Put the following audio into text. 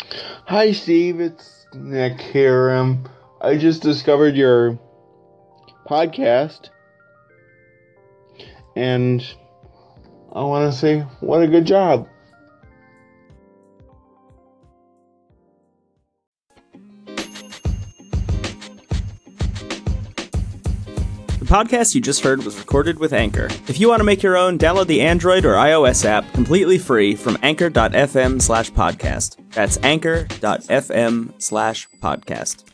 Hi, Steve. It's Nick here. I just discovered your podcast, and I want to say, what a good job. The podcast you just heard was recorded with Anchor. If you want to make your own, download the Android or iOS app completely free from anchor.fm/podcast. That's anchor.fm/podcast.